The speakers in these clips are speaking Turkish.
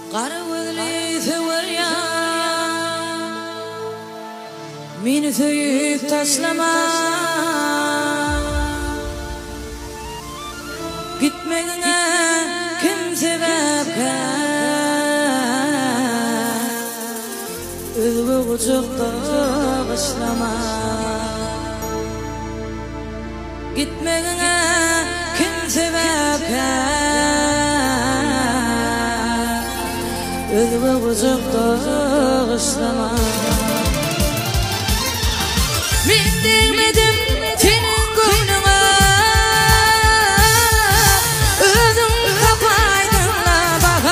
Qara gözli severya meni söyüp taşlama gitmegine kim sebepke özgü kucakta başlama gitmegine kim sebepke özgü kucakta başlama men değmedim senin koynuna özüm kapaydın la baka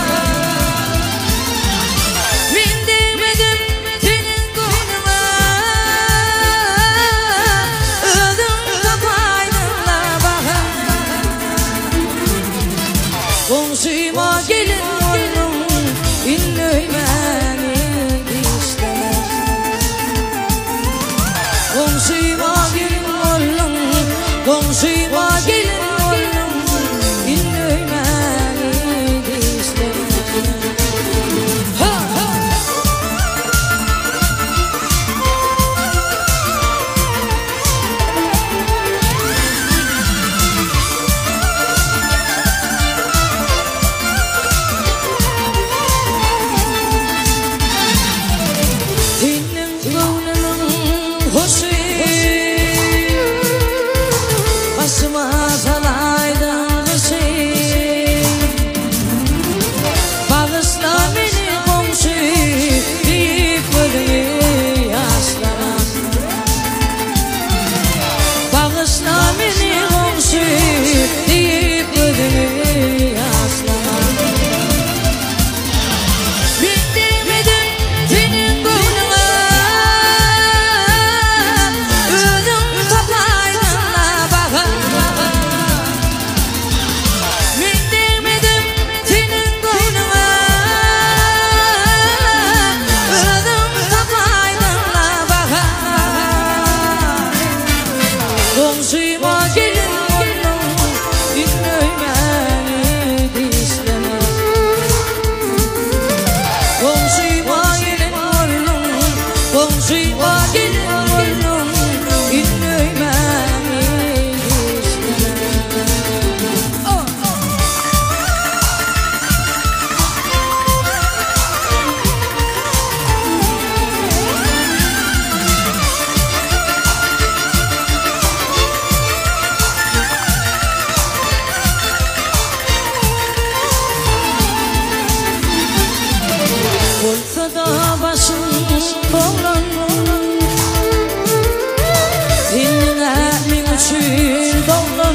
men değmedim senin koynuna özüm kapaydın la baka komşuma gelin oğlum inlöymeni istemez komşuma gelin oğlum komşuma gelin oğlum inlöymeni istemez ha ha komşuma gelin oğlum inlöymeni istemez komşuma gelin oğlum komşuma gelin oğlum inlöymeni istemez olsa da başım boğulan seninle min üçün doğulan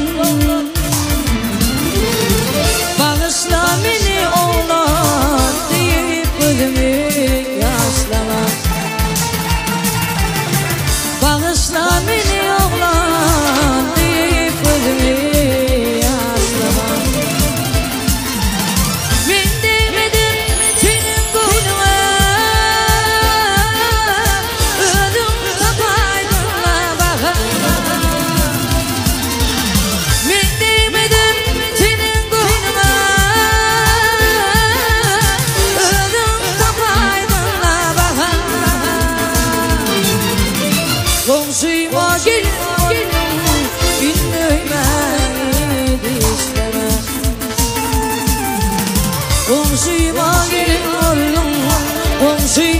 bağışla beni oğlan deyip gözümü yaşlama bağışla beni oğlan deyip gözümü yaşlama men değmedim senin koynuna özüm kapaydın la baka men değmedim senin koynuna özüm kapaydın la baka komşuma gelin oğlum inlöymeni istemez komşuma gelin oğlum komşuma